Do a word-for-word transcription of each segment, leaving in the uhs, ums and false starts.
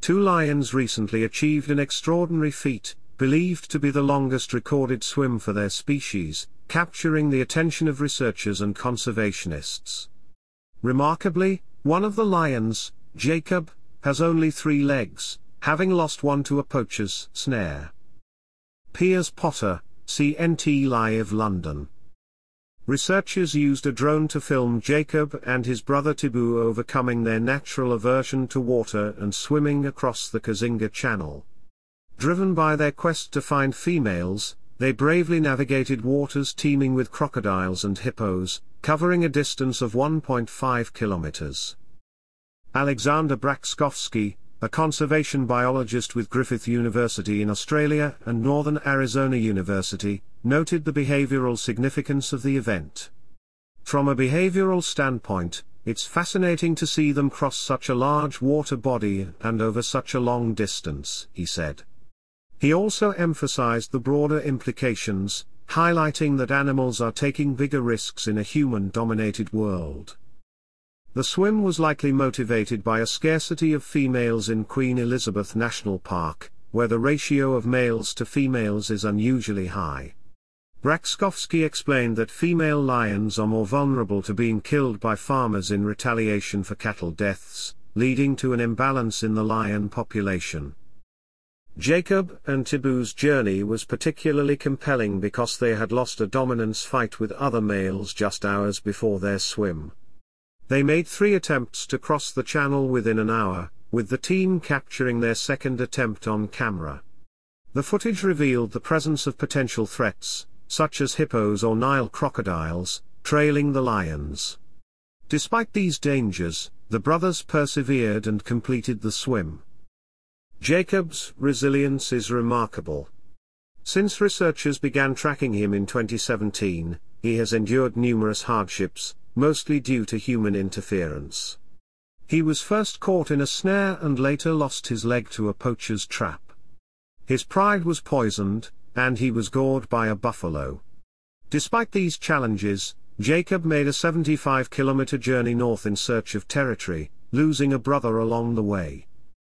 Two lions recently achieved an extraordinary feat, believed to be the longest recorded swim for their species, capturing the attention of researchers and conservationists. Remarkably, one of the lions, Jacob, has only three legs, having lost one to a poacher's snare. Piers Potter, C N T Live London. Researchers used a drone to film Jacob and his brother Tibu overcoming their natural aversion to water and swimming across the Kazinga Channel. Driven by their quest to find females, they bravely navigated waters teeming with crocodiles and hippos, covering a distance of one point five kilometers. Alexander Brakskovsky, a conservation biologist with Griffith University in Australia and Northern Arizona University, noted the behavioral significance of the event. From a behavioral standpoint, it's fascinating to see them cross such a large water body and over such a long distance, he said. He also emphasized the broader implications, highlighting that animals are taking bigger risks in a human-dominated world. The swim was likely motivated by a scarcity of females in Queen Elizabeth National Park, where the ratio of males to females is unusually high. Brakskovsky explained that female lions are more vulnerable to being killed by farmers in retaliation for cattle deaths, leading to an imbalance in the lion population. Jacob and Tibu's journey was particularly compelling because they had lost a dominance fight with other males just hours before their swim. They made three attempts to cross the channel within an hour, with the team capturing their second attempt on camera. The footage revealed the presence of potential threats, such as hippos or Nile crocodiles, trailing the lions. Despite these dangers, the brothers persevered and completed the swim. Jacob's resilience is remarkable. Since researchers began tracking him in twenty seventeen, he has endured numerous hardships, mostly due to human interference. He was first caught in a snare and later lost his leg to a poacher's trap. His pride was poisoned, and he was gored by a buffalo. Despite these challenges, Jacob made a seventy-five kilometer journey north in search of territory, losing a brother along the way.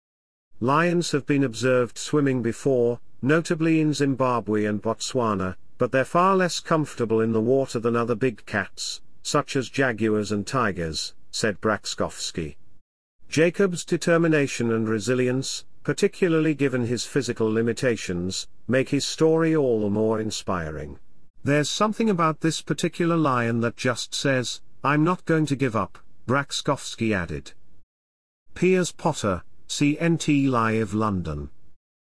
Lions have been observed swimming before, notably in Zimbabwe and Botswana, but they're far less comfortable in the water than other big cats, such as jaguars and tigers, said Brakskovsky. Jacob's determination and resilience, particularly given his physical limitations, make his story all the more inspiring. There's something about this particular lion that just says, "I'm not going to give up," Brakskovsky added. Piers Potter, C N T Live London.